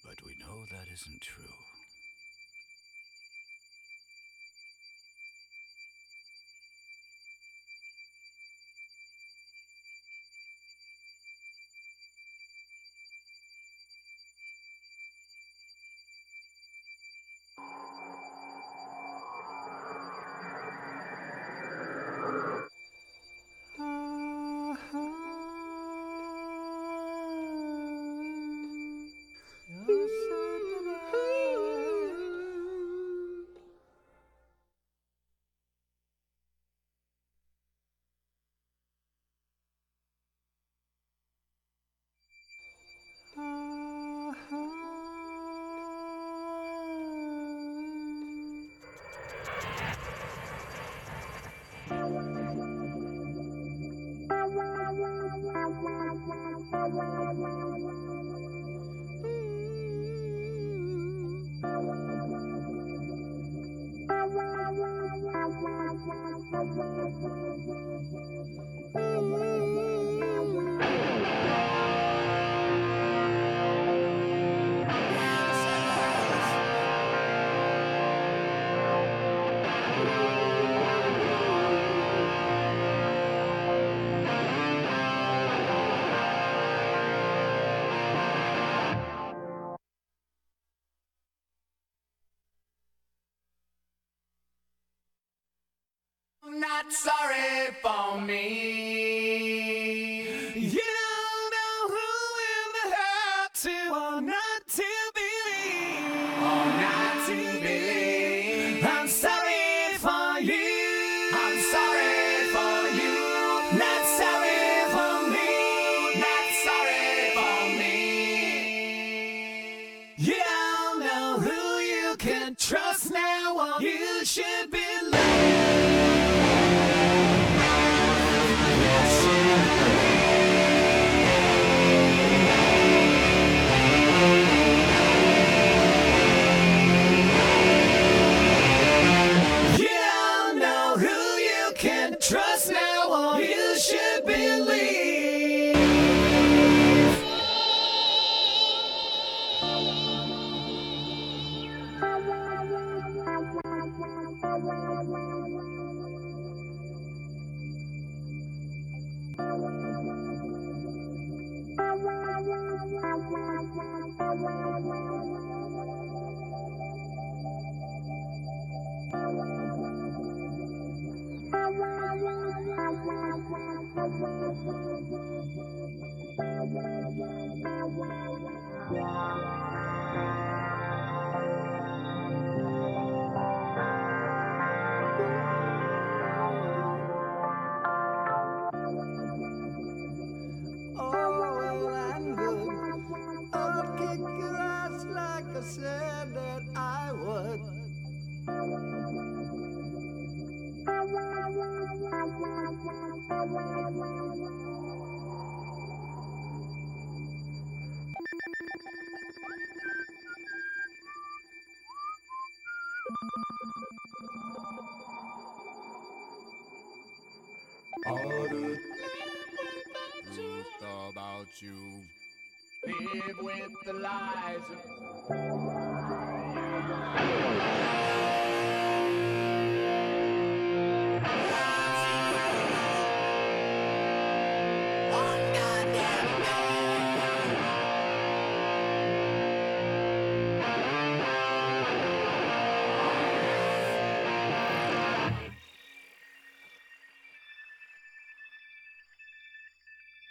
But we know that isn't true. Not sorry for me. You don't know who in the hell to or not to believe. Or not to believe. I'm sorry for you. I'm sorry for you. Not sorry for me. Not sorry for me. You don't know who you can trust now or you should believe. Trust now or you should believe. Said that I would. All the truth about you. Live with the lies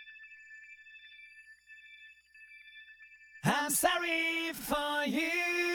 I'm sorry for you.